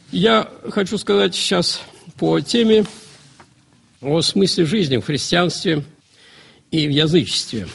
Я хочу сказать сейчас по теме о смысле жизни в христианстве и в язычестве.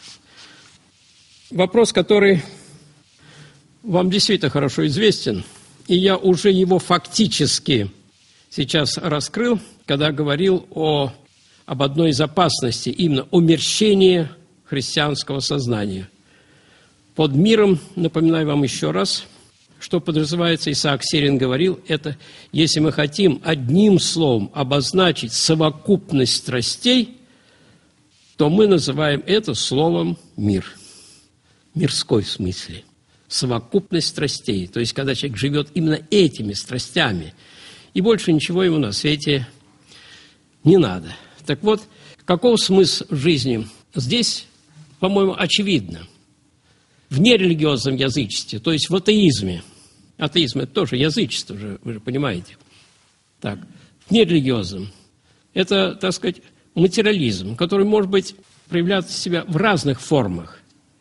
Вопрос, который вам действительно хорошо известен, и я уже его фактически сейчас раскрыл, когда говорил об одной из опасностей, именно умерщении христианского сознания. Под миром, напоминаю вам еще раз, что подразумевается, Исаак Сирин говорил, это если мы хотим одним словом обозначить совокупность страстей, то мы называем это словом «мир». Мирской в смысле. Совокупность страстей. То есть, когда человек живет именно этими страстями, и больше ничего ему на свете не надо. Так вот, каков смысл жизни? Здесь, по-моему, очевидно. В нерелигиозном язычестве, то есть в атеизме. Атеизм – это тоже язычество, вы же понимаете. Так, в нерелигиозном. Это, так сказать, материализм, который может быть проявлять себя в разных формах.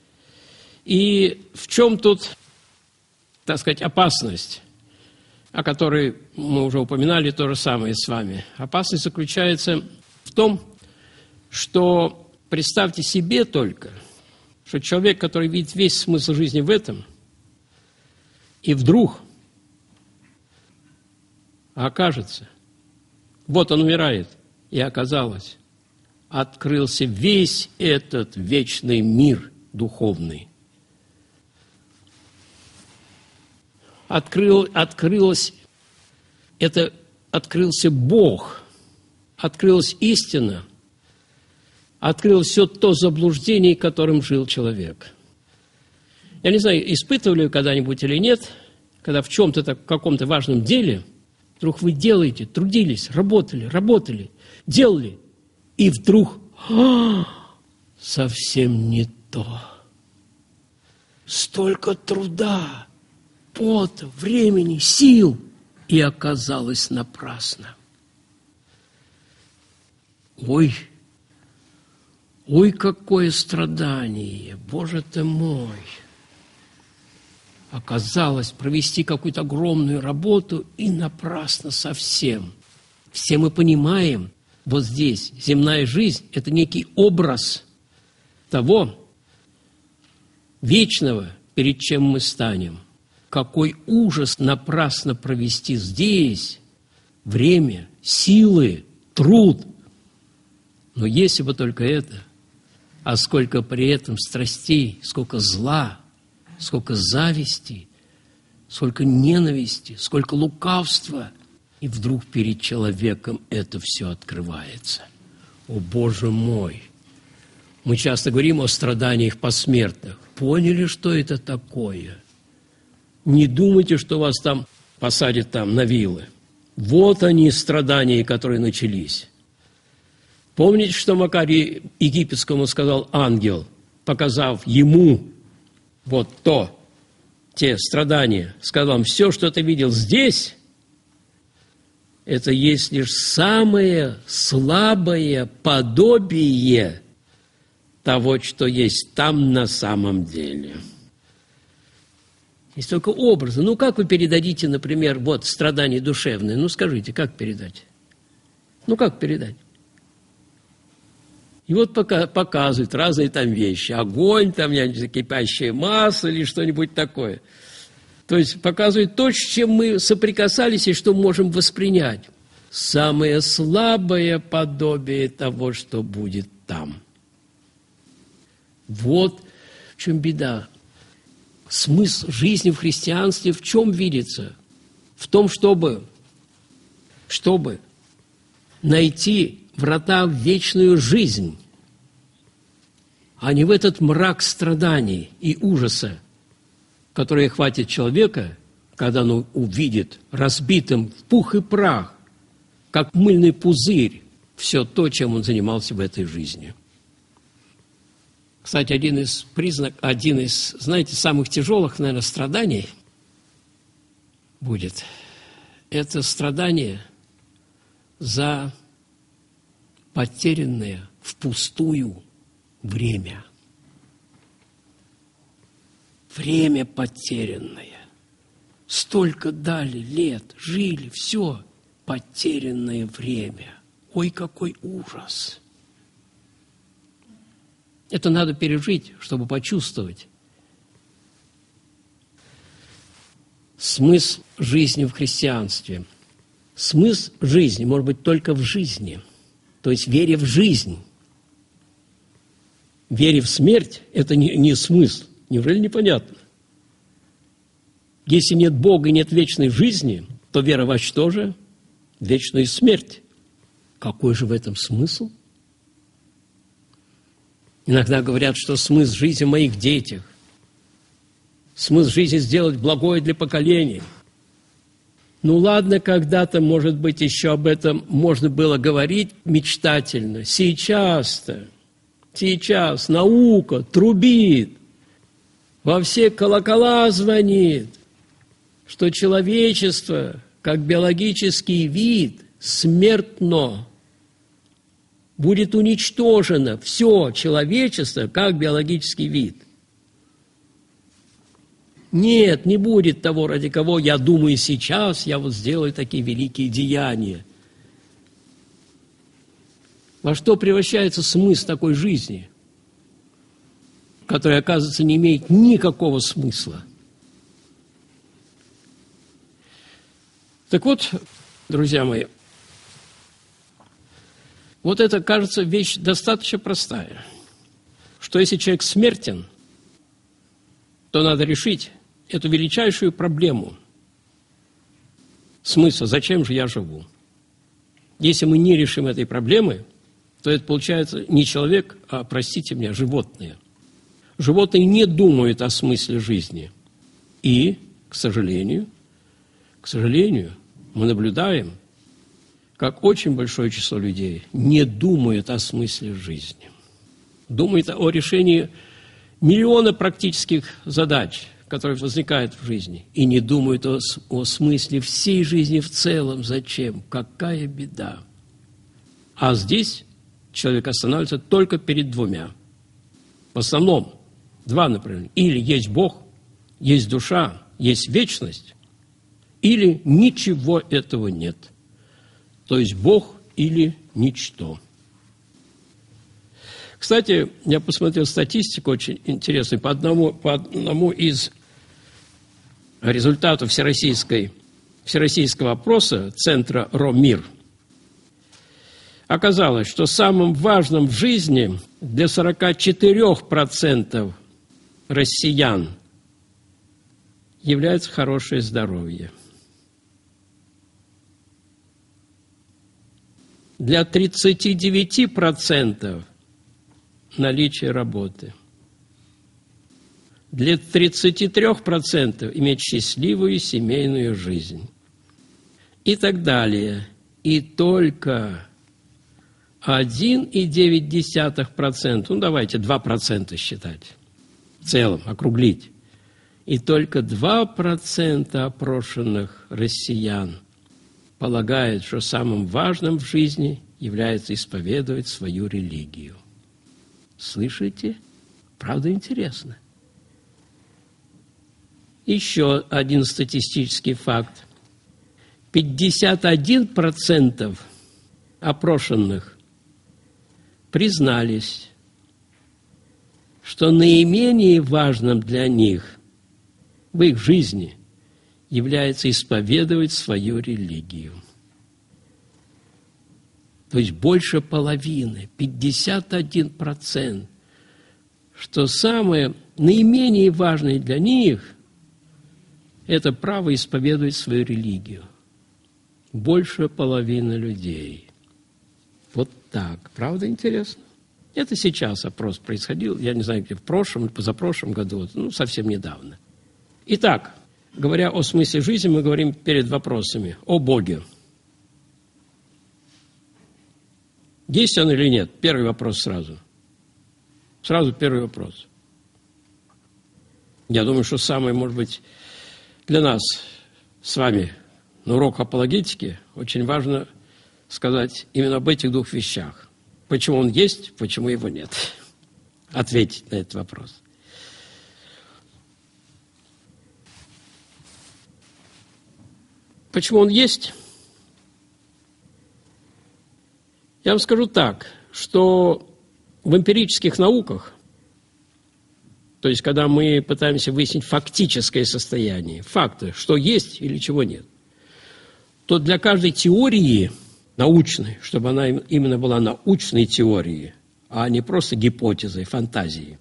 И в чем тут, так сказать, опасность, о которой мы уже упоминали то же самое с вами? Опасность заключается в том, что представьте себе только, что человек, который видит весь смысл жизни в этом, и вдруг окажется, вот он умирает, и оказалось, открылся весь этот вечный мир духовный. Открылся Бог, открылась истина, открылось все то заблуждение, которым жил человек. Я не знаю, испытывали вы когда-нибудь или нет, когда в чем-то, в каком-то важном деле, вдруг вы делаете, трудились, работали, делали, и вдруг совсем не то. Столько труда, пота, времени, сил, и оказалось напрасно. Ой, какое страдание, Боже ты мой! Оказалось, провести какую-то огромную работу и напрасно совсем. Все мы понимаем, вот здесь земная жизнь – это некий образ того вечного, перед чем мы станем. Какой ужас напрасно провести здесь время, силы, труд. Но если бы только это, а сколько при этом страстей, сколько зла, сколько зависти, сколько ненависти, сколько лукавства. И вдруг перед человеком это все открывается. О, Боже мой! Мы часто говорим о страданиях посмертных. Поняли, что это такое? Не думайте, что вас там посадят там на вилы. Вот они, страдания, которые начались. Помните, что Макарию Египетскому сказал ангел, показав ему вот те страдания, сказал вам, все, что ты видел здесь, это есть лишь самое слабое подобие того, что есть там на самом деле. Есть только образы. Ну, как вы передадите, например, вот страдания душевные? Ну, скажите, как передать? Ну, как передать? И вот показывают разные там вещи. Огонь, там, кипящее масло или что-нибудь такое. То есть показывают то, с чем мы соприкасались и что можем воспринять. Самое слабое подобие того, что будет там. Вот в чем беда. Смысл жизни в христианстве в чем видится? В том, чтобы найти врата в вечную жизнь, а не в этот мрак страданий и ужаса, который охватит человека, когда он увидит разбитым в пух и прах, как мыльный пузырь, все то, чем он занимался в этой жизни. Кстати, один из, знаете, самых тяжелых, наверное, страданий будет, это страдание за потерянное впустую время. Время потерянное. Столько дали лет, жили, все, потерянное время. Ой, какой ужас! Это надо пережить, чтобы почувствовать. Смысл жизни в христианстве. Смысл жизни может быть только в жизни, то есть вере в жизнь. Вере в смерть – это не смысл. Неужели непонятно? Если нет Бога и нет вечной жизни, то вера во что же? Вечную смерть. Какой же в этом смысл? Иногда говорят, что смысл жизни в моих детях. Смысл жизни сделать благое для поколений. Ну ладно, когда-то, может быть, еще об этом можно было говорить мечтательно. Сейчас наука трубит, во все колокола звонит, что человечество, как биологический вид, смертно. Будет уничтожено все человечество, как биологический вид. Нет, не будет того, ради кого я думаю сейчас, я вот сделаю такие великие деяния. Во что превращается смысл такой жизни, которая, оказывается, не имеет никакого смысла? Так вот, друзья мои, вот это, кажется, вещь достаточно простая, что если человек смертен, то надо решить эту величайшую проблему смысла, зачем же я живу. Если мы не решим этой проблемы, то это получается не человек, а, простите меня, животные. Животные не думают о смысле жизни. И, к сожалению, мы наблюдаем, как очень большое число людей не думают о смысле жизни. Думают о решении миллиона практических задач, которые возникают в жизни, и не думают о смысле всей жизни в целом. Зачем? Какая беда? А здесь человек останавливается только перед двумя. В основном два направления. Или есть Бог, есть душа, есть вечность, или ничего этого нет. То есть Бог или ничто. Кстати, я посмотрел статистику очень интересную. По одному из результатов всероссийского опроса Центра РОМИР оказалось, что самым важным в жизни для 44% россиян является хорошее здоровье. Для 39% наличие работы. Для 33% иметь счастливую семейную жизнь. И так далее. И только 1,9%, ну давайте 2% считать, в целом округлить. И только 2% опрошенных россиян полагают, что самым важным в жизни является исповедовать свою религию. Слышите? Правда интересно. Еще один статистический факт. 51% опрошенных признались, что наименее важным для них в их жизни является исповедовать свою религию. То есть больше половины, 51%, что самое наименее важное для них – это право исповедовать свою религию. Больше половины людей. Вот так. Правда интересно? Это сейчас опрос происходил, я не знаю, где в прошлом или позапрошлом году, совсем недавно. Итак, говоря о смысле жизни, мы говорим перед вопросами о Боге. Есть он или нет? Первый вопрос сразу. Сразу первый вопрос. Я думаю, что самое, может быть, для нас с вами на урок апологетики очень важно сказать именно об этих двух вещах. Почему он есть, почему его нет. Ответить на этот вопрос. Почему он есть? Я вам скажу так, что в эмпирических науках, то есть когда мы пытаемся выяснить фактическое состояние, факты, что есть или чего нет, то для каждой теории научной, чтобы она именно была научной теорией, а не просто гипотезой, фантазией,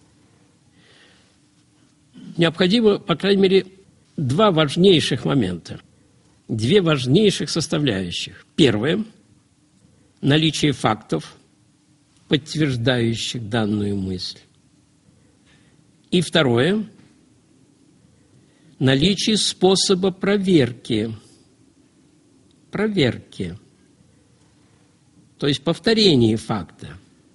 необходимо, по крайней мере, два важнейших момента, две важнейших составляющих. Первое – наличие фактов, подтверждающих данную мысль. И второе – наличие способа проверки. Проверки. То есть повторение факта.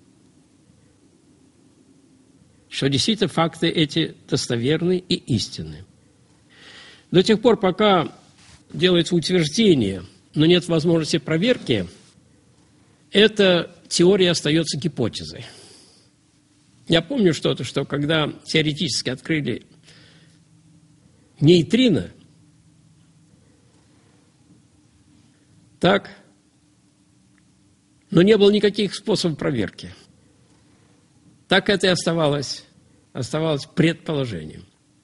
Что действительно факты эти достоверны и истинны. До тех пор, пока делается утверждение, но нет возможности проверки, эта теория остается гипотезой. Я помню что когда теоретически открыли нейтрино, так, но не было никаких способов проверки. Так это и оставалось предположением.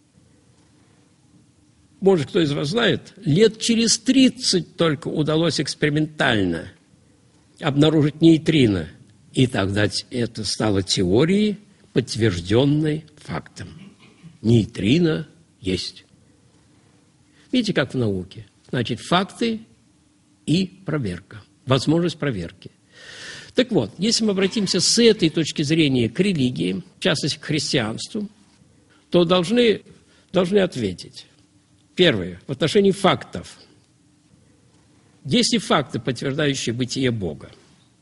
Может, кто из вас знает, лет через 30 только удалось экспериментально обнаружить нейтрино. И тогда это стало теорией, подтвержденной фактом. Нейтрино есть. Видите, как в науке? Значит, факты и проверка. Возможность проверки. Так вот, если мы обратимся с этой точки зрения к религии, в частности, к христианству, то должны ответить. Первое. В отношении фактов. Есть ли факты, подтверждающие бытие Бога?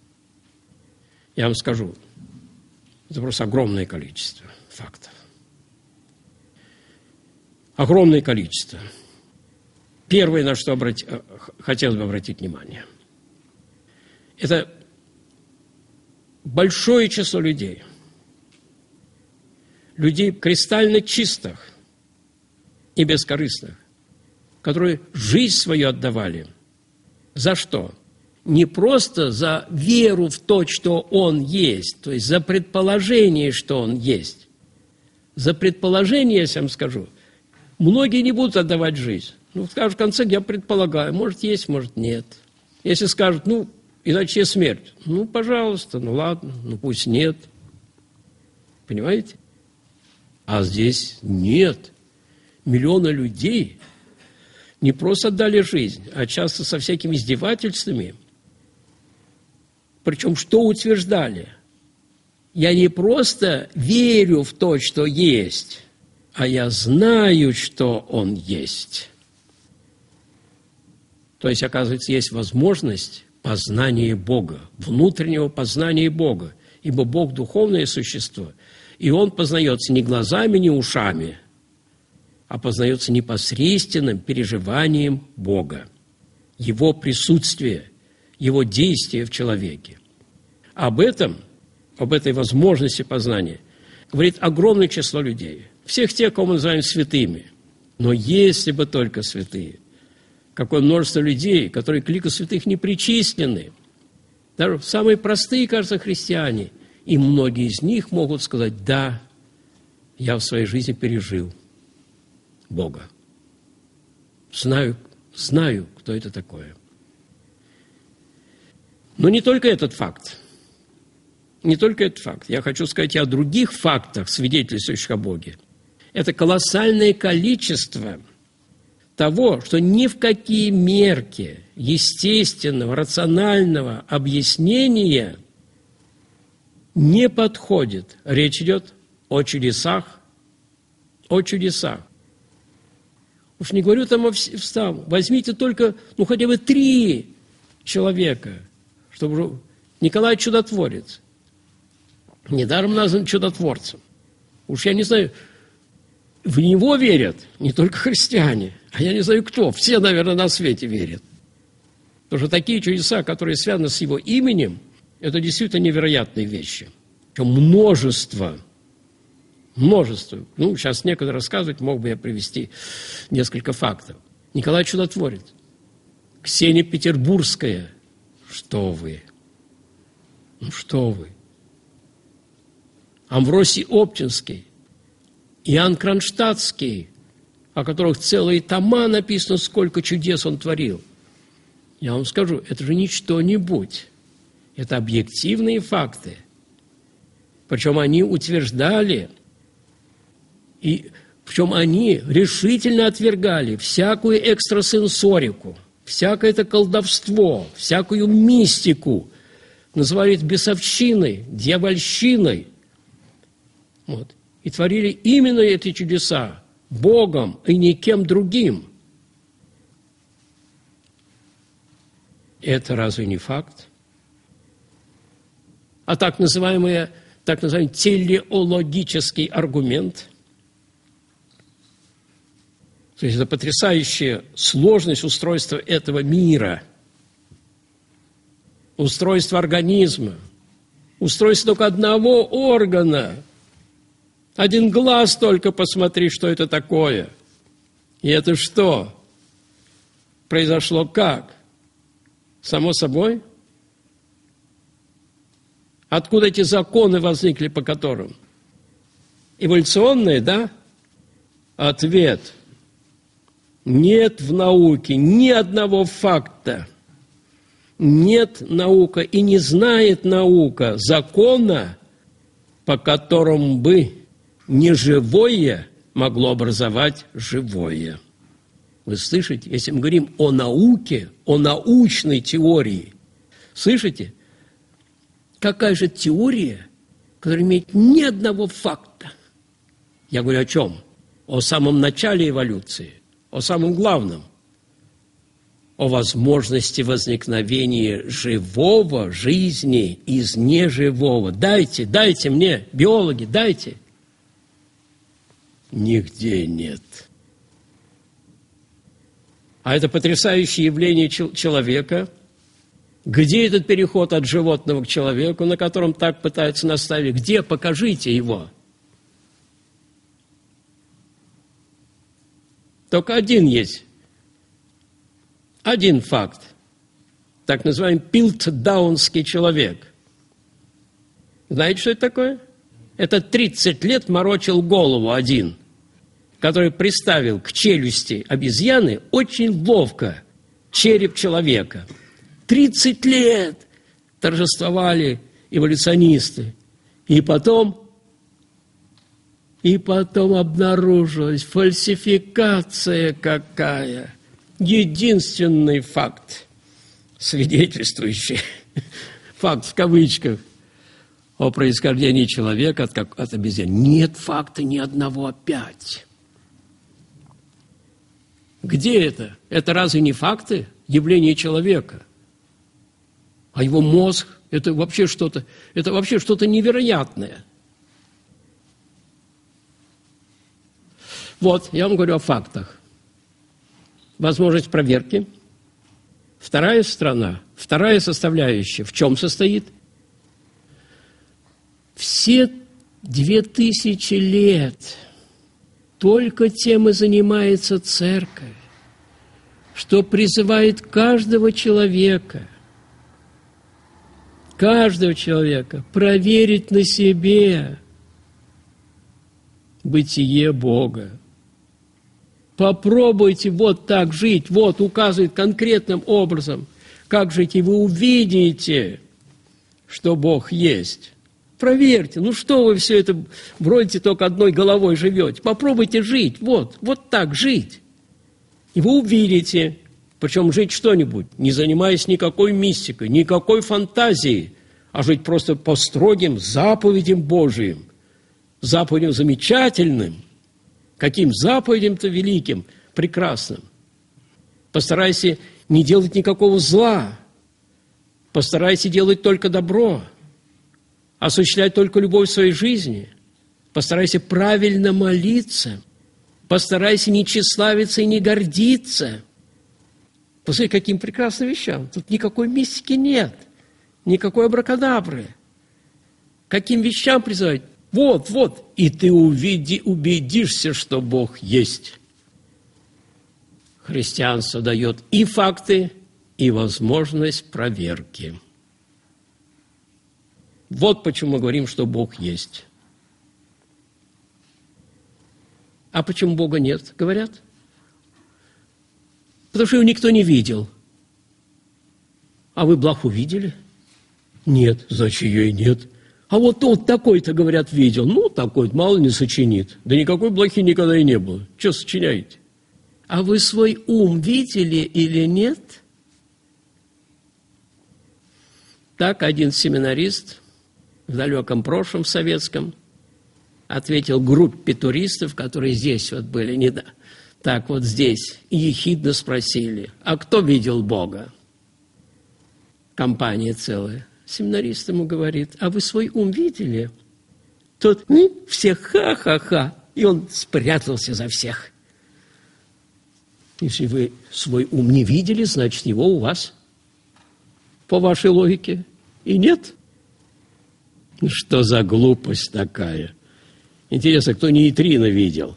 Я вам скажу, это просто огромное количество фактов. Огромное количество. Первое, на что хотелось бы обратить внимание, это большое число людей кристально чистых и бескорыстных, которые жизнь свою отдавали. За что? Не просто за веру в то, что Он есть, то есть за предположение, что Он есть. За предположение, если я вам скажу, многие не будут отдавать жизнь. Скажут в конце, я предполагаю, может есть, может нет. Если скажут, иначе смерть. Пожалуйста, ладно, пусть нет. Понимаете? А здесь нет. Миллионы людей не просто отдали жизнь, а часто со всякими издевательствами. Причем что утверждали? Я не просто верю в то, что есть, а я знаю, что Он есть. То есть, оказывается, есть возможность познания Бога, внутреннего познания Бога. Ибо Бог – духовное существо, и Он познается не глазами, не ушами, а познается непосредственным переживанием Бога, Его присутствие, Его действие в человеке. Об этой возможности познания говорит огромное число людей. Всех тех, кого мы называем святыми. Но если бы только святые. Какое множество людей, которые к лику святых не причислены. Даже самые простые, кажется, христиане. И многие из них могут сказать, да, я в своей жизни пережил Бога. Знаю, кто это такое. Но не только этот факт. Не только этот факт. Я хочу сказать и о других фактах, свидетельствующих о Боге. Это колоссальное количество того, что ни в какие мерки естественного, рационального объяснения не подходит. Речь идет о чудесах. О чудесах. Уж не говорю там возьмите только, хотя бы 3 человека, чтобы Николай Чудотворец. Недаром назван чудотворцем. Уж я не знаю, в него верят не только христиане, а я не знаю кто. Все, наверное, на свете верят. Потому что такие чудеса, которые связаны с его именем, это действительно невероятные вещи. Множество. Сейчас некогда рассказывать, мог бы я привести несколько фактов. Николай Чудотворец. Ксения Петербургская. Что вы? Ну что вы? Амвросий Обчинский, Иоанн Кронштадтский, о которых целые тома написано, сколько чудес он творил. Я вам скажу, это же не что-нибудь. Это объективные факты. Причем они утверждали, причем они решительно отвергали всякую экстрасенсорику, всякое это колдовство, всякую мистику. Называли это бесовщиной, дьявольщиной. Вот. И творили именно эти чудеса Богом и никем другим. Это разве не факт? А так называемый телеологический аргумент, то есть это потрясающая сложность устройства этого мира, устройство организма, устройство только одного органа. Один глаз только посмотри, что это такое. И это что? Произошло как? Само собой? Откуда эти законы возникли, по которым? Эволюционные, да? Ответ. Нет в науке ни одного факта. Нет наука и не знает наука закона, по которому бы неживое могло образовать живое. Вы слышите? Если мы говорим о науке, о научной теории, слышите? Какая же теория, которая имеет ни одного факта? Я говорю о чем? О самом начале эволюции, о самом главном. О возможности возникновения живого жизни из неживого. Дайте мне, биологи, дайте. Нигде нет. А это потрясающее явление человека. Где этот переход от животного к человеку, на котором так пытаются наставить? Где? Покажите его. Только один есть. Один факт. Так называемый пилтдаунский человек. Знаете, что это такое? Это 30 лет морочил голову один, который приставил к челюсти обезьяны очень ловко череп человека. 30 лет торжествовали эволюционисты. И потом обнаружилась фальсификация какая. Единственный факт, свидетельствующий, факт в кавычках, о происхождении человека от обезьяны. Нет факта ни одного опять. Где это? Это разве не факты явления человека? А его мозг – это вообще что-то невероятное. Вот, я вам говорю о фактах. Возможность проверки. Вторая составляющая в чем состоит? Все 2000 лет только тем и занимается церковь, что призывает каждого человека проверить на себе бытие Бога. Попробуйте вот так жить, вот указывает конкретным образом, как жить, и вы увидите, что Бог есть. Проверьте, что вы все это вроде только одной головой живете. Попробуйте жить, вот так жить. И вы увидите, причем жить что-нибудь, не занимаясь никакой мистикой, никакой фантазией, а жить просто по строгим заповедям Божиим, заповедям замечательным. Каким заповедям-то великим, прекрасным. Постарайся не делать никакого зла. Постарайся делать только добро. Осуществлять только любовь в своей жизни. Постарайся правильно молиться. Постарайся не тщеславиться и не гордиться. Посмотри, каким прекрасным вещам. Тут никакой мистики нет. Никакой абракадабры. Каким вещам призывать? Вот, и ты убедишься, что Бог есть. Христианство дает и факты, и возможность проверки. Вот почему мы говорим, что Бог есть. А почему Бога нет, говорят? Потому что его никто не видел. А вы блоху видели? Нет, значит, ее и нет. А вот он такой-то, говорят, видел. Ну, такой-то, мало не сочинит. Да никакой блохи никогда и не было. Что сочиняете? А вы свой ум видели или нет? Так один семинарист в далеком прошлом советском ответил группе туристов, которые здесь вот были, так вот здесь, и ехидно спросили, а кто видел Бога? Компания целая. Семинарист ему говорит, а вы свой ум видели? Тот, все ха-ха-ха, и он спрятался за всех. Если вы свой ум не видели, значит, его у вас, по вашей логике, и нет. Что за глупость такая? Интересно, кто нейтрино видел?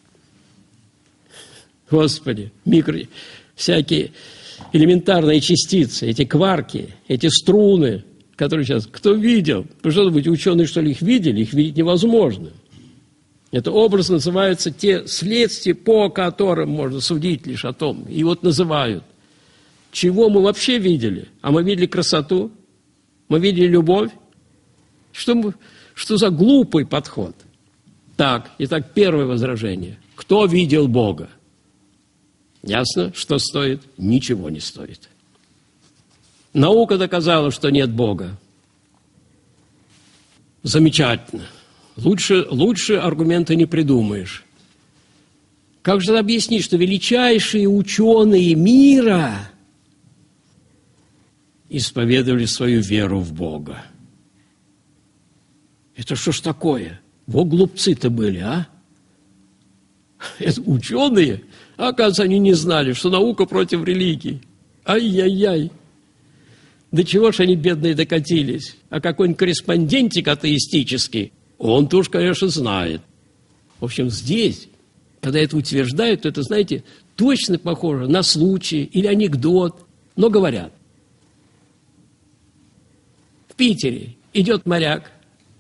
Господи, всякие элементарные частицы, эти кварки, эти струны, которые сейчас... Кто видел? Вы что думаете, ученые, что ли, их видели? Их видеть невозможно. Это образ называется те следствия, по которым можно судить лишь о том. И вот называют. Чего мы вообще видели? А мы видели красоту? Мы видели любовь? Что за глупый подход? Так, итак, первое возражение. Кто видел Бога? Ясно, что стоит? Ничего не стоит. Наука доказала, что нет Бога. Замечательно. Лучше аргумента не придумаешь. Как же объяснить, что величайшие ученые мира исповедовали свою веру в Бога? Это что ж такое? Во глупцы-то были, а? Это ученые, а оказывается, они не знали, что наука против религии. Ай-яй-яй. До чего ж они, бедные, докатились? А какой-нибудь корреспондентик атеистический, он-то уж, конечно, знает. В общем, здесь, когда это утверждают, то это, знаете, точно похоже на случай или анекдот, но говорят. В Питере идет моряк,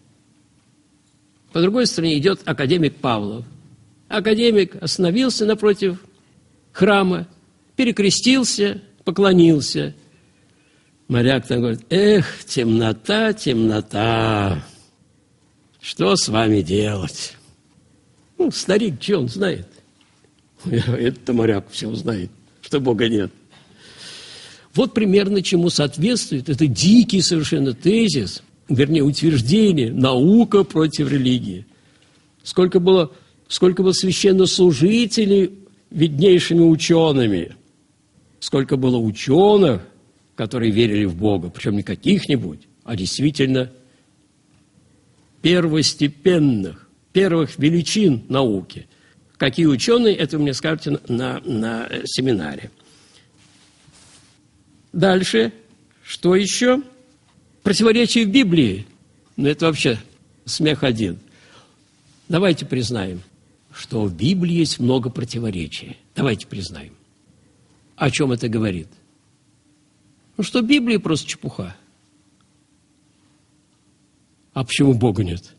по другой стороне идет академик Павлов. Академик остановился напротив храма, перекрестился, поклонился. Моряк там говорит, эх, темнота, темнота, что с вами делать? Ну, старик, что он знает? Это моряк все знает, что Бога нет. Вот примерно чему соответствует это дикий совершенно тезис, вернее, утверждение, наука против религии. Сколько было священнослужителей виднейшими учеными, сколько было ученых, которые верили в Бога, причем не каких-нибудь, а действительно первостепенных, первых величин науки. Какие ученые, это вы мне скажете на семинаре. Дальше, что еще? Противоречие в Библии. Ну, это вообще смех один. Давайте признаем, что в Библии есть много противоречий. Давайте признаем. О чем это говорит? Ну, что Библия просто чепуха. А почему Бога нет?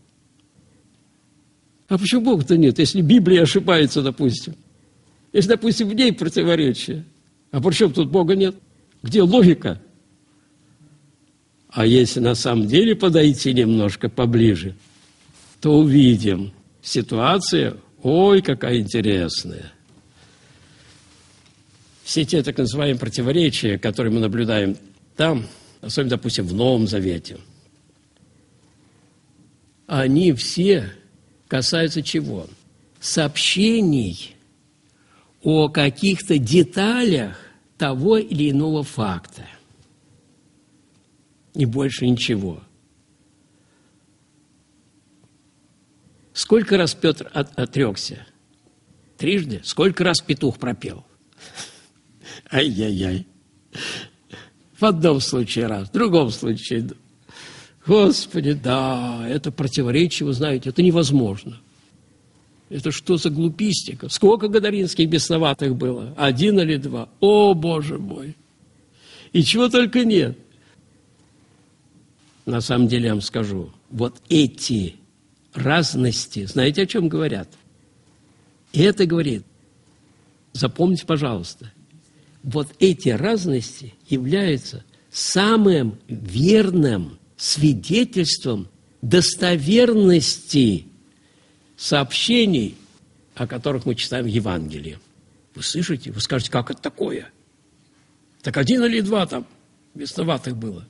А почему Бога-то нет, если Библия ошибается, допустим? Если, допустим, в ней противоречие. А при чем тут Бога нет? Где логика? А если на самом деле подойти немножко поближе, то увидим. Ситуация, ой, какая интересная. Все те так называемые противоречия, которые мы наблюдаем там, особенно, допустим, в Новом Завете, они все касаются чего? Сообщений о каких-то деталях того или иного факта. И больше ничего. Сколько раз Петр отрекся? Трижды? Сколько раз петух пропел? Ай-яй-яй. В одном случае раз, в другом случае. Господи, да, это противоречие, вы знаете, это невозможно. Это что за глупистика? Сколько гадаринских бесноватых было? 1 или 2? О, Боже мой! и чего только нет. На самом деле, я вам скажу, вот эти разности, знаете, о чем говорят? И это говорит, запомните, пожалуйста, вот эти разности являются самым верным свидетельством достоверности сообщений, о которых мы читаем в Евангелии. Вы слышите? Вы скажете, как это такое? Так один или два там весноватых было.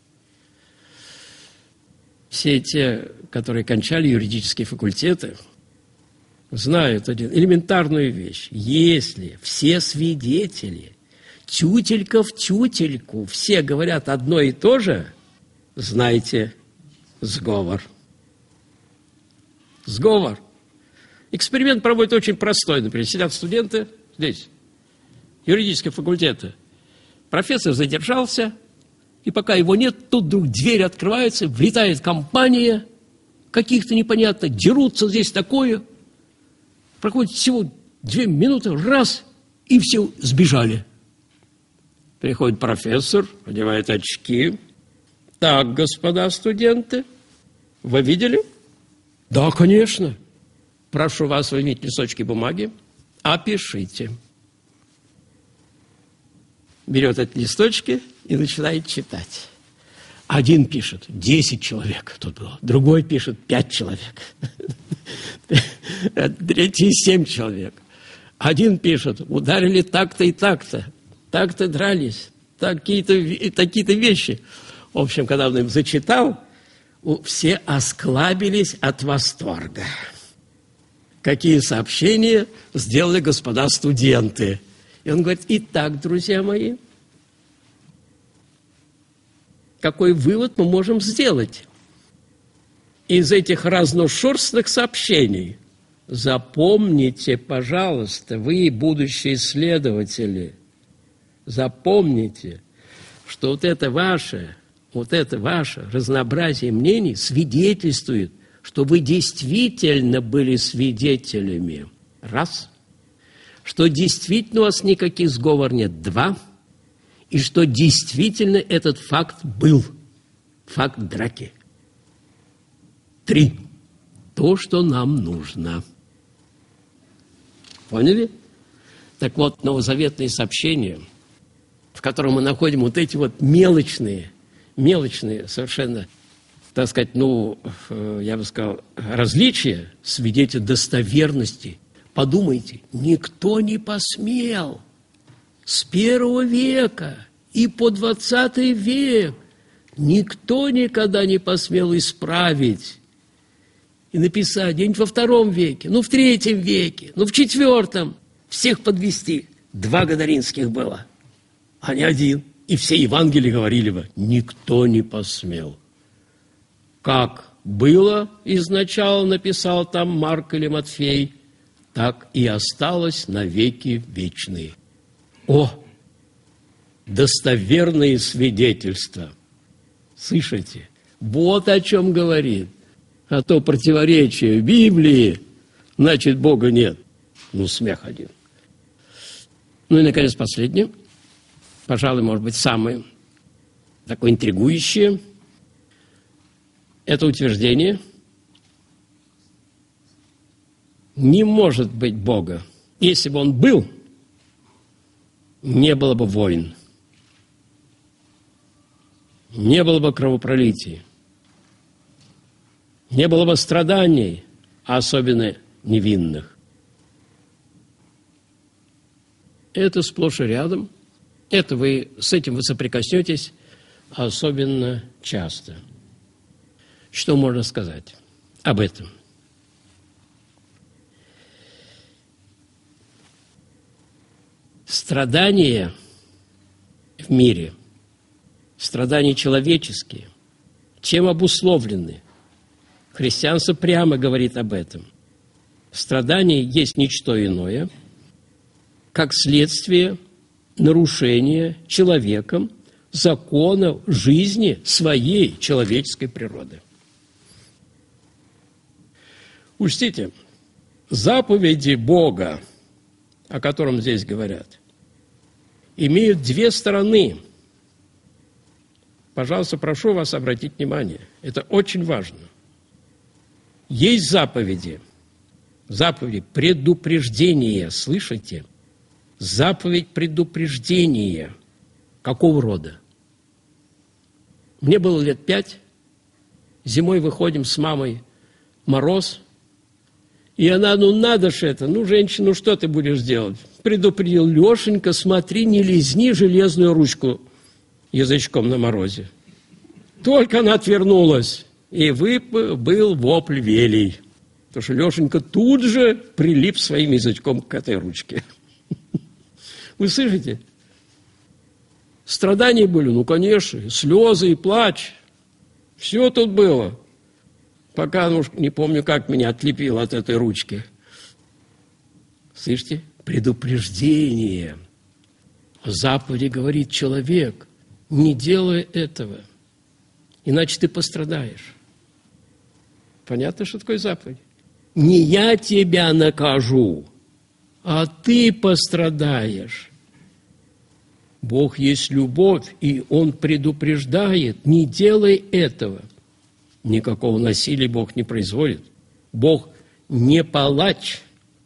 Все те, которые кончали юридические факультеты, знают один элементарную вещь. Если все свидетели тютелька в тютельку все говорят одно и то же, знайте, сговор. Сговор. Эксперимент проводят очень простой. Например, сидят студенты здесь, юридические факультеты. Профессор задержался, и пока его нет, тут вдруг дверь открывается, влетает компания, каких-то непонятно, дерутся здесь такое. Проходит всего 2 минуты, раз, и все сбежали. Приходит профессор, одевает очки. Так, господа студенты, вы видели? Да, конечно. Прошу вас возьмите листочки бумаги, опишите. Берет эти листочки и начинает читать. Один пишет 10 человек, тут было. Другой пишет 5 человек. Третий 7 человек. Один пишет, ударили так-то и так-то. Так-то дрались. Такие-то вещи. В общем, когда он им зачитал, все осклабились от восторга. Какие сообщения сделали господа студенты. И он говорит, итак, друзья мои, какой вывод мы можем сделать из этих разношерстных сообщений? Запомните, пожалуйста, вы, будущие исследователи, запомните, что вот это ваше разнообразие мнений свидетельствует, что вы действительно были свидетелями. Раз. Что действительно у вас никаких сговоров нет. 2. И что действительно этот факт был. Факт драки. 3. То, что нам нужно. Поняли? Так вот, новозаветные сообщения, в котором мы находим вот эти вот мелочные совершенно, так сказать, я бы сказал, различия, свидетельствуют достоверности. Подумайте, никто не посмел с 1 века и по 20 век, никто никогда не посмел исправить и написать где-нибудь во 2 веке, в 3 веке, в 4, всех подвести. 2 Гадаринских было, а не 1. И все Евангелия говорили бы, никто не посмел. Как было изначально, написал там Марк или Матфей, так и осталось на веки вечные. Достоверные свидетельства. Слышите? Вот о чем говорит. А то противоречие в Библии, значит, Бога нет. Смех один. И, наконец, последнее. Пожалуй, может быть, самое такое интригующее. Это утверждение. Не может быть Бога. Если бы Он был, не было бы войн, не было бы кровопролитий, не было бы страданий, а особенно невинных. Это сплошь и рядом. С этим вы соприкоснетесь особенно часто. Что можно сказать об этом? Страдания в мире, страдания человеческие, чем обусловлены? Христианство прямо говорит об этом. Страдания есть ничто иное, как следствие нарушения человеком законов жизни своей человеческой природы. Учтите, заповеди Бога, о котором здесь говорят, имеют 2 стороны. Пожалуйста, прошу вас обратить внимание. Это очень важно. Есть заповеди. Заповеди предупреждения. Слышите? Заповедь предупреждения. Какого рода? Мне было лет 5. Зимой выходим с мамой, мороз. И она, надо ж это, женщина, что ты будешь делать? Предупредил: Лешенька, смотри, не лизни железную ручку язычком на морозе. Только она отвернулась, и был вопль велий. Потому что Лешенька тут же прилип своим язычком к этой ручке. Вы слышите? Страдания были, конечно, слезы и плач. Все тут было. Пока, не помню, как меня отлепил от этой ручки. Слышите? Предупреждение. В заповеди говорит человек: не делай этого, иначе ты пострадаешь. Понятно, что такое заповедь? Не я тебя накажу, а ты пострадаешь. Бог есть любовь, и Он предупреждает: не делай этого. Никакого насилия Бог не производит. Бог не палач.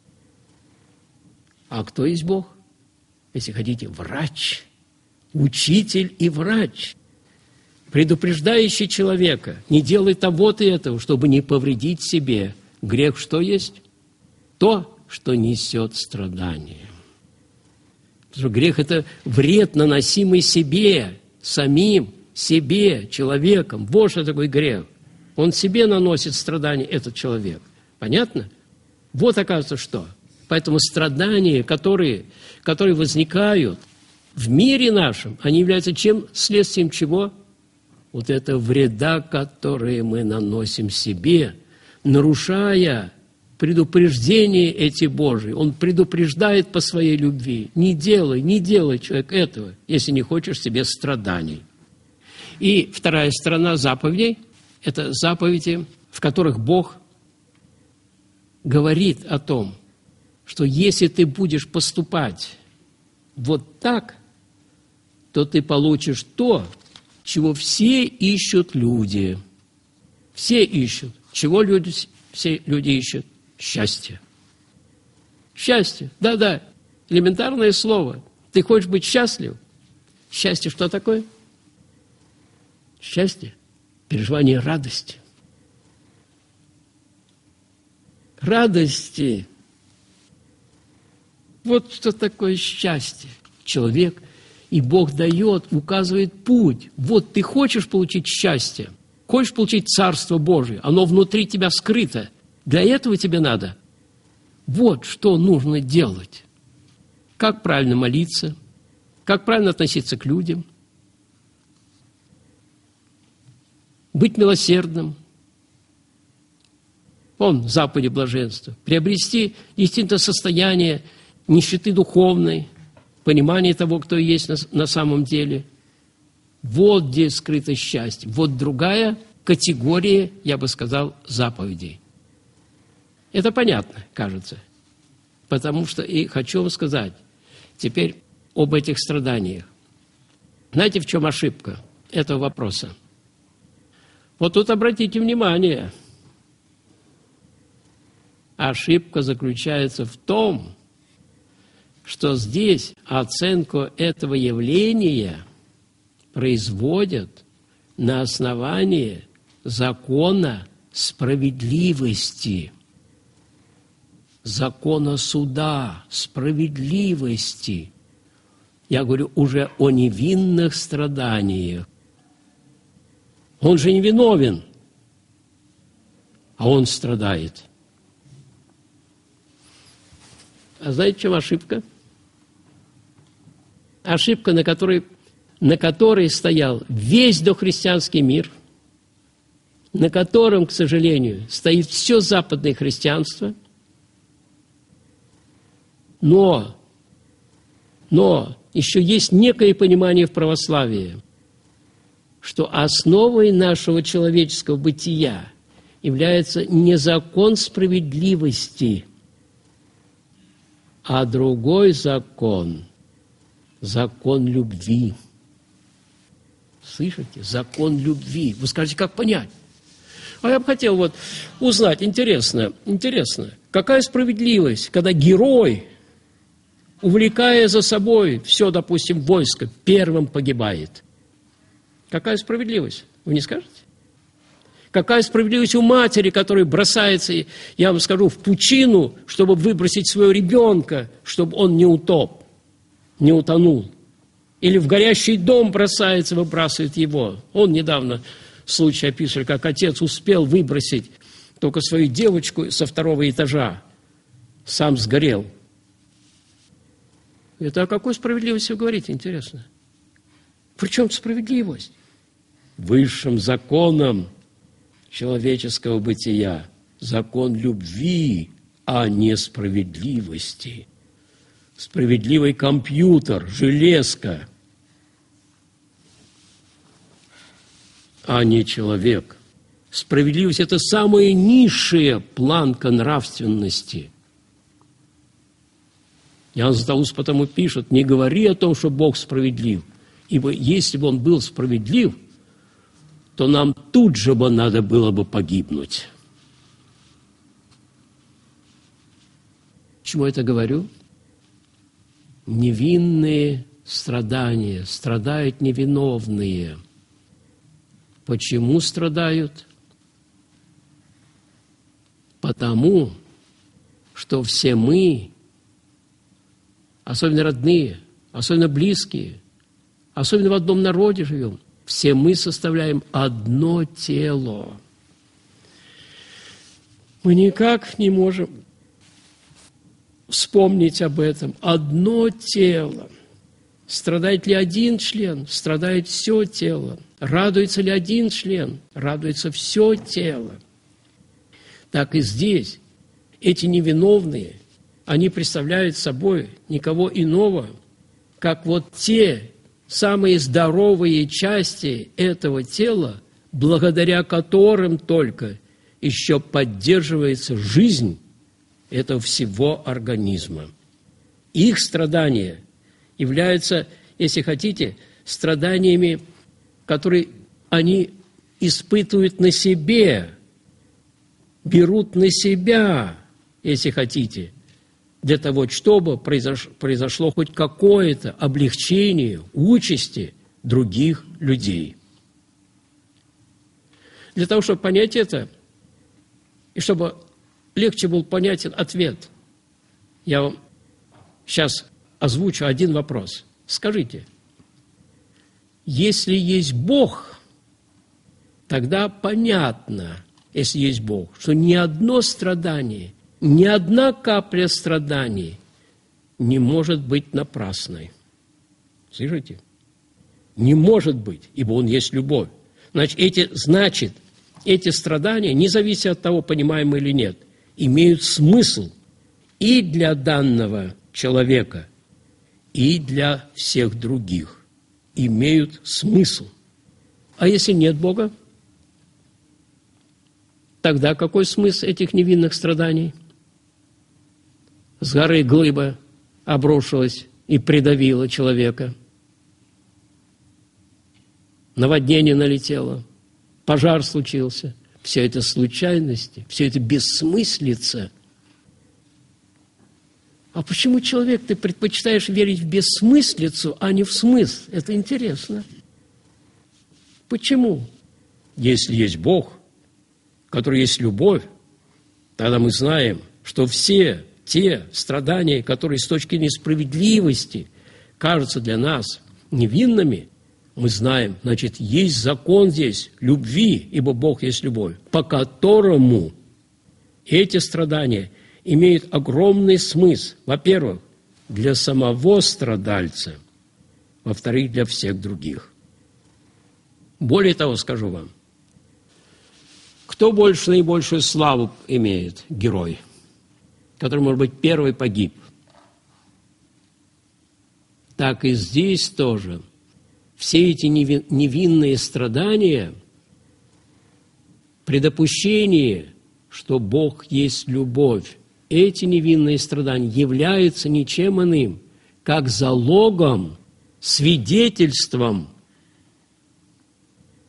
А кто есть Бог? Если хотите, врач, учитель и врач, предупреждающий человека: не делай того-то и этого, чтобы не повредить себе. Грех что есть? То, что несет страдания. Потому что грех – это вред, наносимый себе, самим себе, человеком. Вот что такое грех. Он себе наносит страдания, этот человек. Понятно? Вот оказывается что. Поэтому страдания, которые возникают в мире нашем, они являются чем? Следствием чего? Вот это вреда, которые мы наносим себе, нарушая предупреждения эти Божии. Он предупреждает по своей любви: не делай, человек, этого, если не хочешь себе страданий. И вторая сторона заповедей – это заповеди, в которых Бог говорит о том, что если ты будешь поступать вот так, то ты получишь то, чего все ищут люди. Все ищут. Чего все люди ищут? Счастье. Счастье. Да-да. Элементарное слово. Ты хочешь быть счастлив? Счастье что такое? Счастье. Переживание радости. Радости. Вот что такое счастье. Человек, и Бог дает, указывает путь. Вот ты хочешь получить счастье, хочешь получить Царство Божие, оно внутри тебя скрыто. Для этого тебе надо. Вот что нужно делать. Как правильно молиться, как правильно относиться к людям, быть милосердным. Он, заповеди блаженства. Приобрести действительно состояние нищеты духовной, понимание того, кто есть на самом деле. Вот где скрыто счастье. Вот другая категория, я бы сказал, заповедей. Это понятно, кажется. Потому что, и хочу вам сказать теперь об этих страданиях. Знаете, в чем ошибка этого вопроса? Вот тут обратите внимание. Ошибка заключается в том, что здесь оценку этого явления производят на основании закона справедливости, закона суда, справедливости. Я говорю уже о невинных страданиях. Он же не виновен, а он страдает. А знаете, в чем ошибка? Ошибка, на которой стоял весь дохристианский мир, на котором, к сожалению, стоит все западное христианство, но еще есть некое понимание в православии, что основой нашего человеческого бытия является не закон справедливости, а другой закон – закон любви. Слышите? Закон любви. Вы скажете, как понять? А я бы хотел вот узнать, интересно, какая справедливость, когда герой, увлекая за собой все, допустим, войско, первым погибает. Какая справедливость? Вы не скажете? Какая справедливость у матери, которая бросается, я вам скажу, в пучину, чтобы выбросить своего ребенка, чтобы он не утонул. Или в горящий дом бросается, выбрасывает его. Он недавно случай описывали, как отец успел выбросить только свою девочку со 2-го этажа. Сам сгорел. Это о какой справедливости вы говорите, интересно? При чем справедливость? Высшим законом человеческого бытия закон любви, а не справедливости. Справедливый компьютер, железка, а не человек. Справедливость – это самая низшая планка нравственности. Иоанн Златоуст потому пишет: не говори о том, что Бог справедлив, ибо если бы Он был справедлив, то нам тут же бы надо было бы погибнуть. Почему я это говорю? Невинные страдания, страдают невиновные. Почему страдают? Потому что все мы, особенно родные, особенно близкие, особенно в одном народе живем, все мы составляем одно тело. Мы никак не можем вспомнить об этом. Одно тело. Страдает ли один член? Страдает все тело. Радуется ли один член? Радуется все тело. Так и здесь. Эти невиновные, они представляют собой никого иного, как вот те самые здоровые части этого тела, благодаря которым только еще поддерживается жизнь этого всего организма. Их страдания являются, если хотите, страданиями, которые они испытывают на себе, берут на себя, если хотите, для того, чтобы произошло хоть какое-то облегчение участи других людей. Для того, чтобы понять это, и чтобы легче был понятен ответ, я вам сейчас озвучу один вопрос. Скажите, если есть Бог, тогда понятно, если есть Бог, что ни одно страдание, ни одна капля страданий не может быть напрасной. Слышите? Не может быть, ибо Он есть любовь. Значит, эти страдания, не завися от того, понимаем мы или нет, имеют смысл и для данного человека, и для всех других. Имеют смысл. А если нет Бога, тогда какой смысл этих невинных страданий? С горы глыба обрушилась и придавила человека. Наводнение налетело, пожар случился. Все это случайности, все это бессмыслица. А почему ты предпочитаешь верить в бессмыслицу, а не в смысл? Это интересно. Почему? Если есть Бог, который есть любовь, тогда мы знаем, что все те страдания, которые с точки зрения справедливости кажутся для нас невинными, мы знаем, значит, есть закон здесь любви, ибо Бог есть любовь, по которому эти страдания имеют огромный смысл. Во-первых, для самого страдальца, во-вторых, для всех других. Более того, скажу вам, кто наибольшую славу имеет? Герой, который, может быть, первый погиб. Так и здесь тоже. Все эти невинные страдания, при допущении, что Бог есть любовь, эти невинные страдания являются ничем иным, как залогом, свидетельством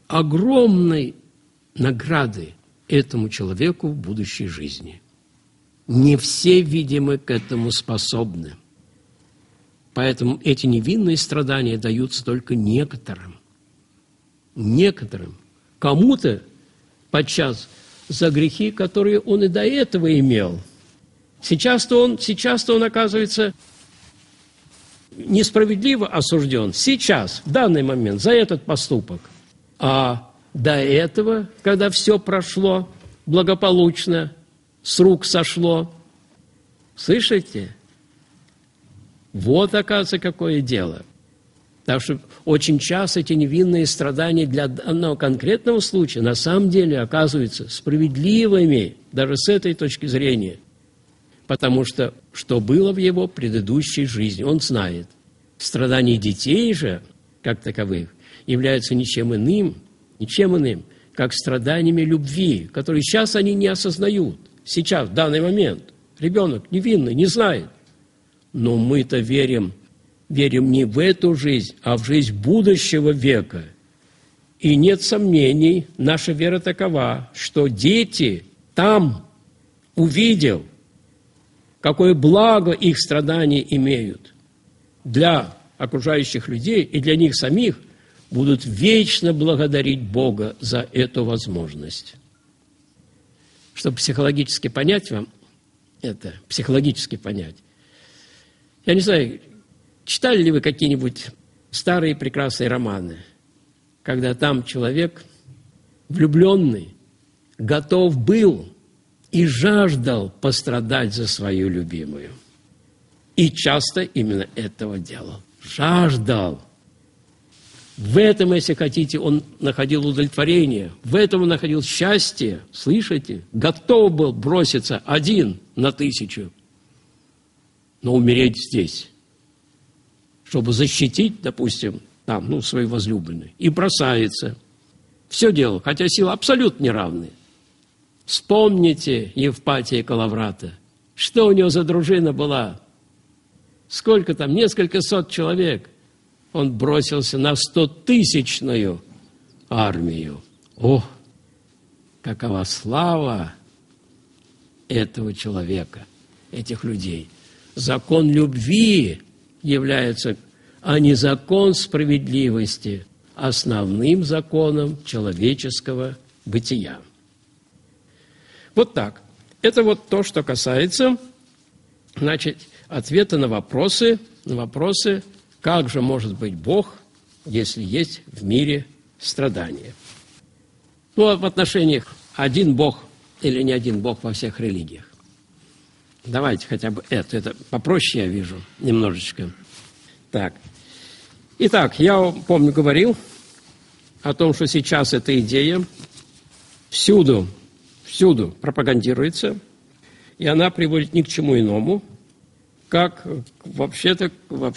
огромной награды этому человеку в будущей жизни. Не все, видимо, к этому способны. Поэтому эти невинные страдания даются только некоторым. Некоторым. Кому-то подчас за грехи, которые он и до этого имел. Сейчас-то он оказывается несправедливо осужден. Сейчас, в данный момент, за этот поступок. А до этого, когда все прошло благополучно, с рук сошло, слышите? Вот, оказывается, какое дело. Так что очень часто эти невинные страдания для данного конкретного случая на самом деле оказываются справедливыми, даже с этой точки зрения. Потому что было в его предыдущей жизни, он знает. Страдания детей же, как таковых, являются ничем иным, как страданиями любви, которые сейчас они не осознают. Сейчас, в данный момент, ребенок невинный, не знает. Но мы-то верим не в эту жизнь, а в жизнь будущего века. И нет сомнений, наша вера такова, что дети там, увидев, какое благо их страдания имеют для окружающих людей и для них самих, будут вечно благодарить Бога за эту возможность. Чтобы психологически понять вам это, я не знаю, читали ли вы какие-нибудь старые прекрасные романы, когда там человек, влюбленный, готов был и жаждал пострадать за свою любимую. И часто именно этого делал. Жаждал. В этом, если хотите, он находил удовлетворение, в этом он находил счастье, слышите? Готов был броситься 1 на 1000, но умереть здесь, чтобы защитить, допустим, там, свою возлюбленную, и бросается. Все делал, хотя силы абсолютно неравны. Вспомните Евпатия Калаврата. Что у него за дружина была? Сколько там? Несколько сот человек. Он бросился на 100-тысячную армию. О, какова слава этого человека, этих людей. Закон любви является, а не закон справедливости, основным законом человеческого бытия. Вот так. Это вот то, что касается, ответа на вопросы, как же может быть Бог, если есть в мире страдания. А в отношениях один Бог или не один Бог во всех религиях. Давайте хотя бы это попроще я вижу немножечко. Так. Итак, я помню, говорил о том, что сейчас эта идея всюду пропагандируется, и она приводит ни к чему иному, как вообще-то,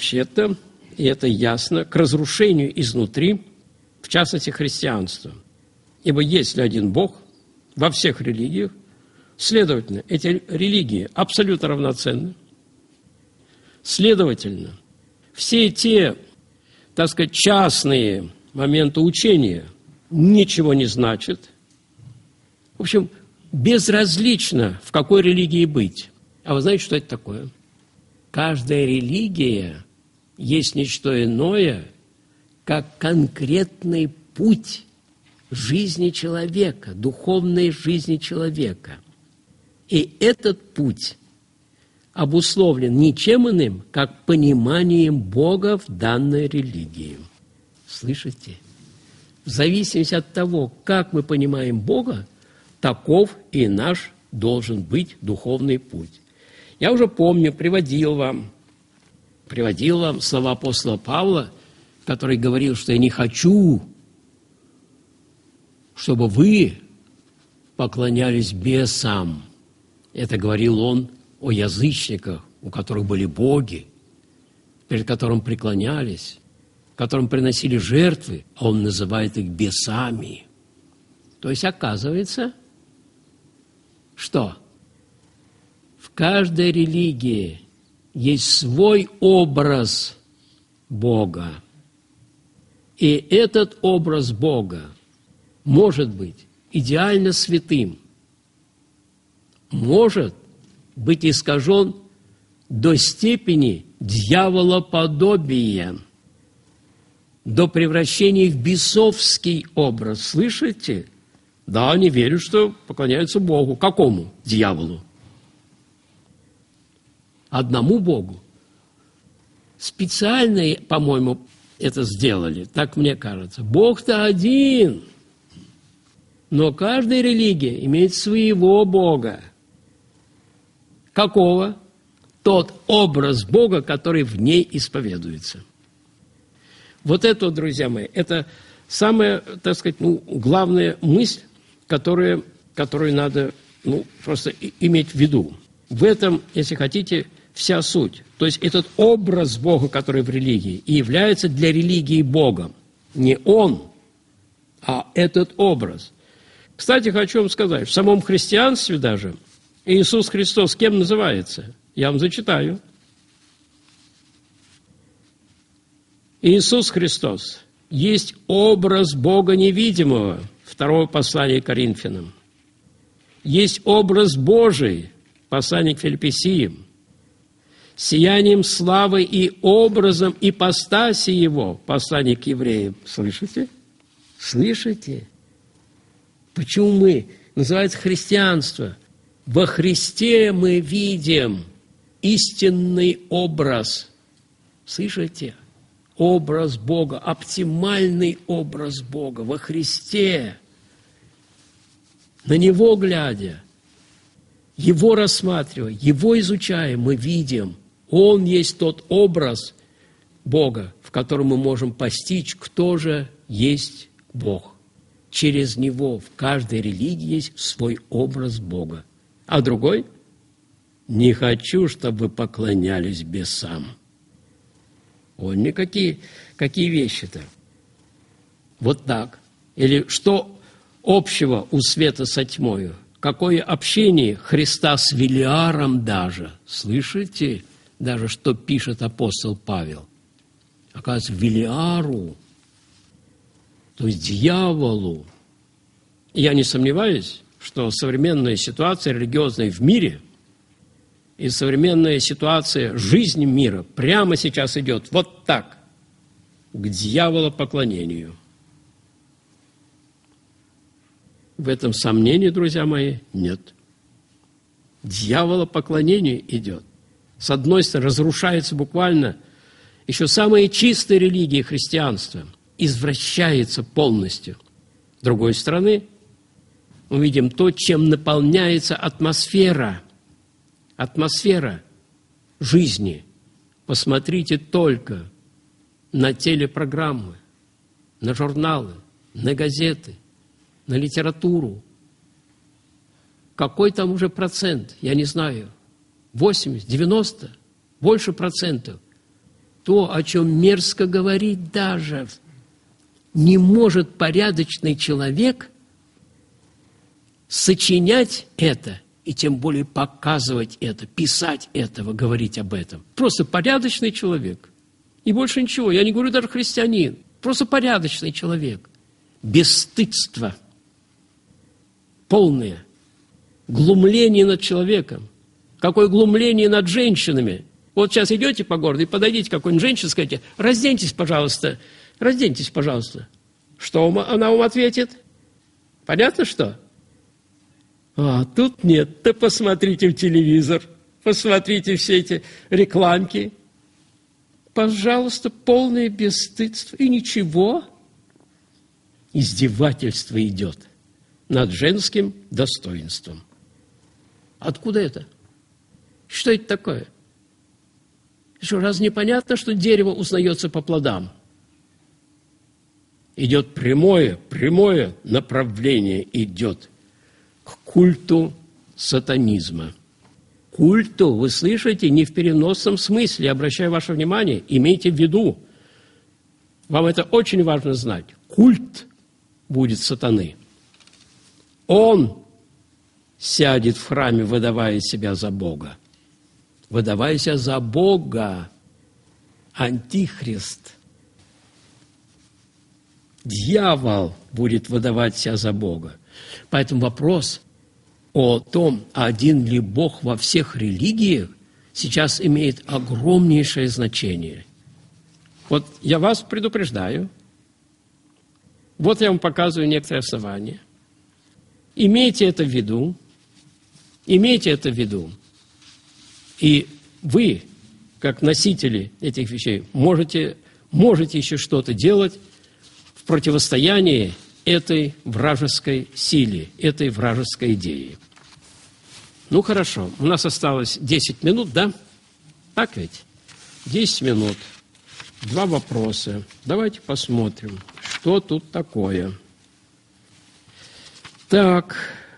и это ясно, к разрушению изнутри, в частности, христианства. Ибо есть ли один Бог во всех религиях, следовательно, эти религии абсолютно равноценны. Следовательно, все те, так сказать, частные моменты учения ничего не значат. В общем, безразлично, в какой религии быть. А вы знаете, что это такое? Каждая религия есть не что иное, как конкретный путь жизни человека, духовной жизни человека. И этот путь обусловлен ничем иным, как пониманием Бога в данной религии. Слышите? В зависимости от того, как мы понимаем Бога, таков и наш должен быть духовный путь. Я уже помню, приводил вам слова апостола Павла, который говорил, что я не хочу, чтобы вы поклонялись бесам. Это говорил он о язычниках, у которых были боги, перед которым преклонялись, которым приносили жертвы, а он называет их бесами. То есть, оказывается, что в каждой религии есть свой образ Бога. И этот образ Бога может быть идеально святым, может быть искажен до степени дьяволоподобия, до превращения в бесовский образ. Слышите? Да, они верят, что поклоняются Богу. Какому? Дьяволу. Одному Богу. Специально, по-моему, это сделали, так мне кажется. Бог-то один, но каждая религия имеет своего Бога. Какого? Тот образ Бога, который в ней исповедуется. Вот это, друзья мои, это самая, так сказать, главная мысль, которую надо просто иметь в виду. В этом, если хотите, вся суть. То есть этот образ Бога, который в религии, и является для религии Богом. Не Он, а этот образ. Кстати, хочу вам сказать, в самом христианстве даже Иисус Христос кем называется? Я вам зачитаю. Иисус Христос есть образ Бога невидимого, второе послание к Коринфянам. Есть образ Божий, послание к Филиппесиям, сиянием славы и образом ипостаси Его, послание к Евреям. Слышите? Слышите? Почему называется христианство? Во Христе мы видим истинный образ. Слышите? Образ Бога, оптимальный образ Бога во Христе. На Него глядя, Его рассматривая, Его изучая, мы видим, Он есть тот образ Бога, в котором мы можем постичь, кто же есть Бог. Через Него в каждой религии есть свой образ Бога. А другой – не хочу, чтобы вы поклонялись бесам. Ой, никакие вещи-то. Вот так. Или что общего у света со тьмою? Какое общение Христа с Велиаром даже? Слышите? Даже что пишет апостол Павел. Оказывается, Велиару, то есть дьяволу. Я не сомневаюсь, что современная ситуация религиозная в мире и современная ситуация жизни мира прямо сейчас идет вот так, к дьяволопоклонению. В этом сомнений, друзья мои, нет. Дьяволопоклонение идет. С одной стороны, разрушается буквально еще самая чистая религия христианства, извращается полностью. С другой стороны, мы видим то, чем наполняется атмосфера жизни. Посмотрите только на телепрограммы, на журналы, на газеты, на литературу. Какой там уже процент, я не знаю, 80, 90, больше процентов. То, о чем мерзко говорить даже, не может порядочный человек сочинять это, и тем более показывать это, писать этого, говорить об этом. Просто порядочный человек. И больше ничего. Я не говорю даже христианин. Просто порядочный человек. Бесстыдство. Полное. Глумление над человеком. Какое глумление над женщинами. Вот сейчас идете по городу и подойдите к какой-нибудь женщине и скажите: разденьтесь, пожалуйста. Разденьтесь, пожалуйста. Что она вам ответит? Понятно, что? А тут нет. Да посмотрите в телевизор. Посмотрите все эти рекламки. Пожалуйста, полное бесстыдство. И ничего. Издевательство идет над женским достоинством. Откуда это? Что это такое? Что, раз непонятно, что дерево узнается по плодам? Идет прямое направление идет к культу сатанизма. Культу, вы слышите, не в переносном смысле. Обращаю ваше внимание, имейте в виду. Вам это очень важно знать. Культ будет сатаны. Он сядет в храме, выдавая себя за Бога. Выдавая себя за Бога. Антихрист. дьявол будет выдавать себя за Бога. Поэтому вопрос о том, один ли Бог во всех религиях, сейчас имеет огромнейшее значение. Вот я вас предупреждаю. Вот я вам показываю некоторые основания. Имейте это в виду. Имейте это в виду. И вы, как носители этих вещей, можете еще что-то делать в противостоянии этой вражеской силе, этой вражеской идее. Ну, хорошо. У нас осталось 10 минут, да? Так ведь? 10 минут. 2 вопроса. Давайте посмотрим, что тут такое. Так.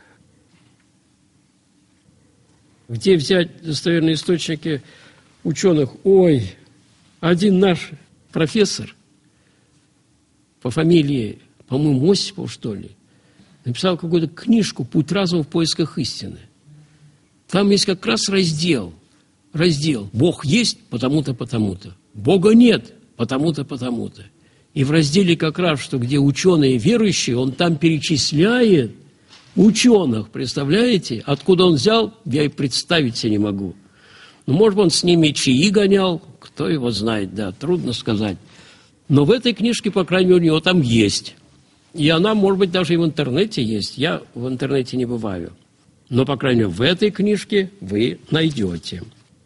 Где взять достоверные источники ученых? Ой, один наш профессор по фамилии, по-моему, Осипов, что ли, написал какую-то книжку «Путь разума в поисках истины». Там есть как раз раздел. «Бог есть потому-то, потому-то». «Бога нет потому-то, потому-то». И в разделе как раз, что где ученые верующие, он там перечисляет ученых, представляете? Откуда он взял, я и представить себе не могу. Ну, может быть, он с ними чаи гонял, кто его знает, да, трудно сказать. Но в этой книжке, по крайней мере, у него там есть. И она, может быть, даже и в интернете есть. Я в интернете не бываю. Но, по крайней мере, в этой книжке вы найдете.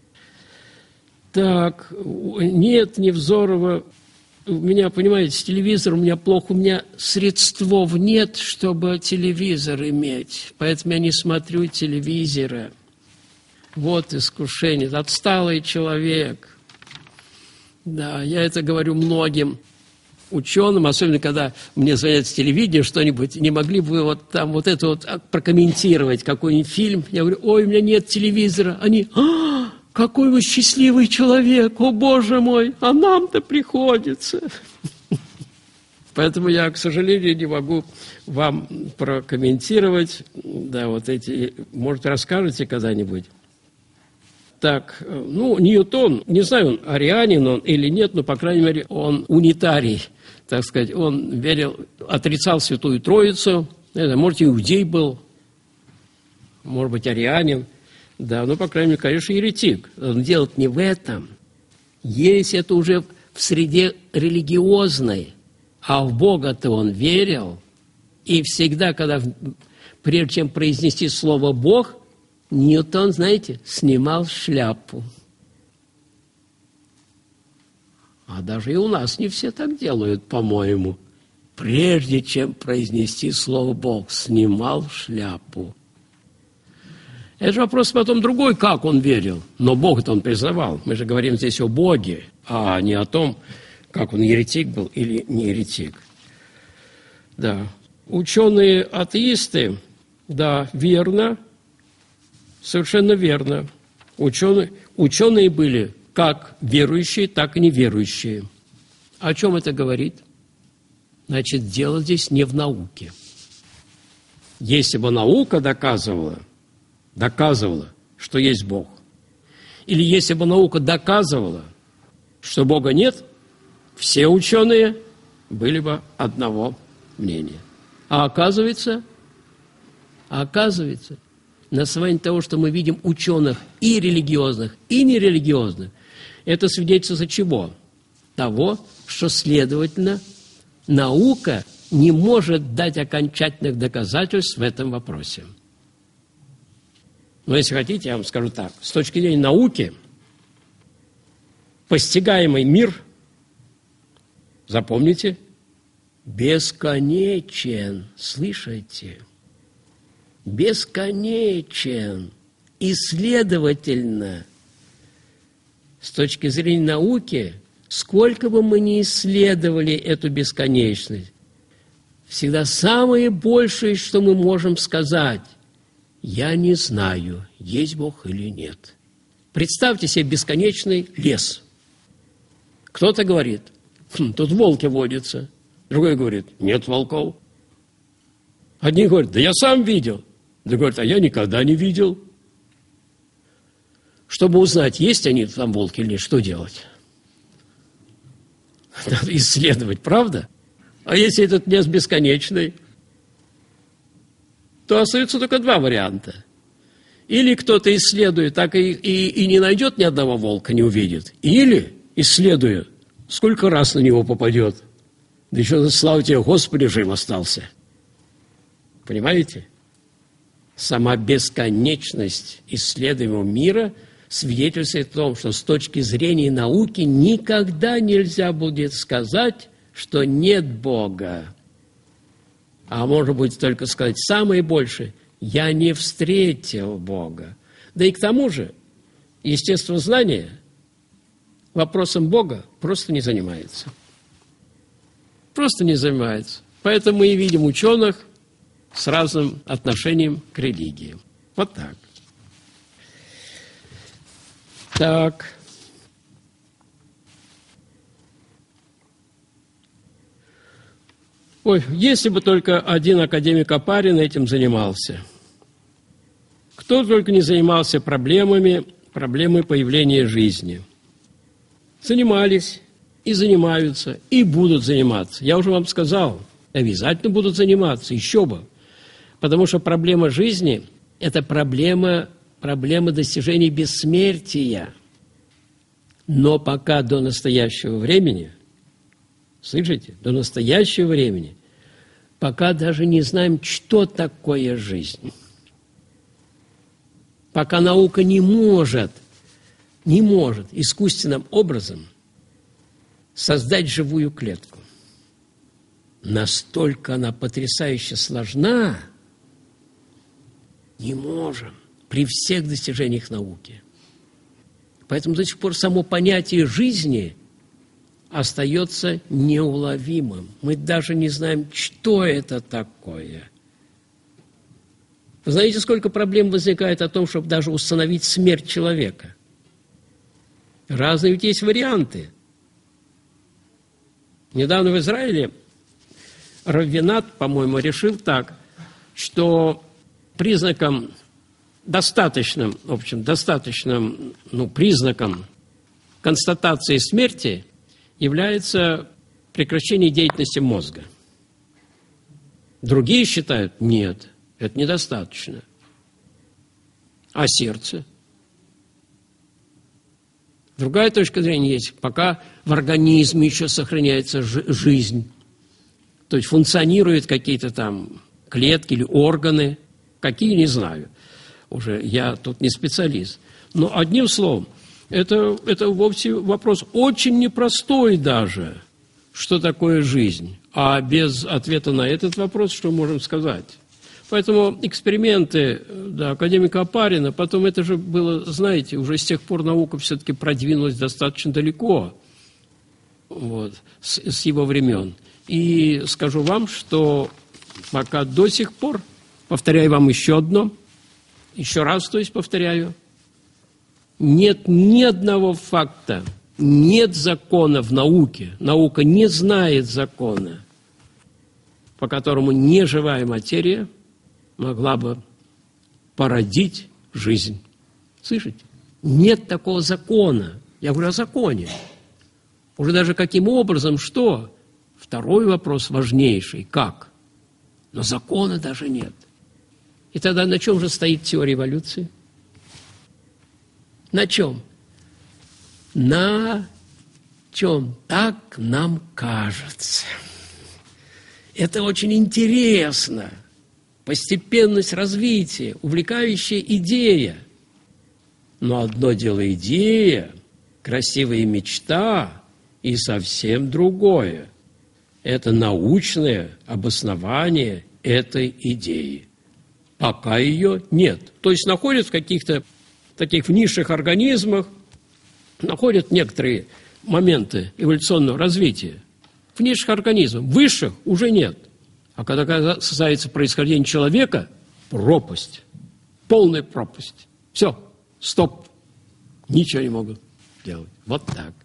Так, нет, Невзорова. У меня, понимаете, телевизор у меня плохо, у меня средств нет, чтобы телевизор иметь. Поэтому я не смотрю телевизора. Вот искушение. Отсталый человек. Да, я это говорю многим ученым, особенно когда мне звонят с телевидения что-нибудь, не могли бы вы вот там вот это вот прокомментировать, какой-нибудь фильм. Я говорю, ой, у меня нет телевизора. Они, какой вы счастливый человек, о, Боже мой, а нам-то приходится. Поэтому я, к сожалению, не могу вам прокомментировать, да, вот эти, может, расскажете когда-нибудь. Так, ну, Ньютон, не знаю, он арианин он или нет, но, по крайней мере, он унитарий, так сказать, он верил, отрицал Святую Троицу, может, иудей был, может быть, арианин, да, но, по крайней мере, конечно, еретик. Но дело не в этом. Есть это уже в среде религиозной, а в Бога-то он верил, и всегда, прежде чем произнести слово «Бог», Ньютон, знаете, снимал шляпу. А даже и у нас не все так делают, по-моему. Прежде чем произнести слово «Бог», снимал шляпу. Это вопрос потом другой, как он верил. Но Бога-то он признавал. Мы же говорим здесь о Боге, а не о том, как он еретик был или не еретик. Да. Ученые-атеисты, да, верно, совершенно верно. Ученые были как верующие, так и неверующие. О чем это говорит? Значит, дело здесь не в науке. Если бы наука доказывала, что есть Бог, или если бы наука доказывала, что Бога нет, все ученые были бы одного мнения. А оказывается, на основании того, что мы видим ученых и религиозных, и нерелигиозных, это свидетельство чего? Того, что, следовательно, наука не может дать окончательных доказательств в этом вопросе. Но если хотите, я вам скажу так. С точки зрения науки, постигаемый мир, запомните, бесконечен. Слышите? Бесконечен. И, следовательно, с точки зрения науки, сколько бы мы ни исследовали эту бесконечность, всегда самое большее, что мы можем сказать, я не знаю, есть Бог или нет. Представьте себе бесконечный лес. Кто-то говорит, тут волки водятся. Другой говорит, нет волков. Одни говорят, да я сам видел. Другой говорит, а я никогда не видел. Чтобы узнать, есть они там волки или нет, что делать? Надо исследовать, правда? А если этот лес бесконечный, то остается только два варианта. Или кто-то, исследуя, так и не найдет ни одного волка, не увидит. Или, исследуя, сколько раз на него попадет. Да еще, слава тебе, Господи, жив остался. Понимаете? Сама бесконечность исследуемого мира свидетельствует о том, что с точки зрения науки никогда нельзя будет сказать, что нет Бога. А может быть только сказать самое большее: я не встретил Бога. Да и к тому же естествознание вопросом Бога просто не занимается. Просто не занимается. Поэтому мы и видим ученых с разным отношением к религии. Вот так. Так. Ой, если бы только один академик Опарин этим занимался. Кто только не занимался проблемой появления жизни. Занимались, и занимаются, и будут заниматься. Я уже вам сказал, обязательно будут заниматься, еще бы. Потому что проблема жизни – это проблема достижения бессмертия. Но пока до настоящего времени, слышите, до настоящего времени, пока даже не знаем, что такое жизнь. Пока наука не может искусственным образом создать живую клетку. Настолько она потрясающе сложна, не можем при всех достижениях науки. Поэтому до сих пор само понятие жизни остается неуловимым. Мы даже не знаем, что это такое. Вы знаете, сколько проблем возникает о том, чтобы даже установить смерть человека? Разные ведь есть варианты. Недавно в Израиле раввинат, по-моему, решил так, что признаком достаточным признаком констатации смерти является прекращение деятельности мозга. Другие считают, нет, это недостаточно. А сердце? Другая точка зрения есть. Пока в организме еще сохраняется жизнь, то есть функционируют какие-то там клетки или органы, какие, не знаю. Уже я тут не специалист. Но одним словом, это вовсе вопрос очень непростой даже, что такое жизнь. А без ответа на этот вопрос что можем сказать? Поэтому эксперименты академика Опарина, потом это же было, знаете, уже с тех пор наука все-таки продвинулась достаточно далеко с его времен. И скажу вам, что пока до сих пор, повторяю вам еще раз повторяю, нет ни одного факта, нет закона в науке, наука не знает закона, по которому неживая материя могла бы породить жизнь. Слышите? Нет такого закона. Я говорю о законе. Уже даже каким образом, что? Второй вопрос важнейший. Как? Но закона даже нет. И тогда на чем же стоит теория эволюции? На чем? На чем? Так нам кажется. Это очень интересно. Постепенность развития, увлекающая идея. Но одно дело идея, красивая мечта, и совсем другое. Это научное обоснование этой идеи. Пока ее нет. То есть находят в каких-то таких низших организмах, находят некоторые моменты эволюционного развития. В низших организмах, высших уже нет. А когда касается происхождения человека, пропасть, полная пропасть. Все, стоп, ничего не могут делать. Вот так.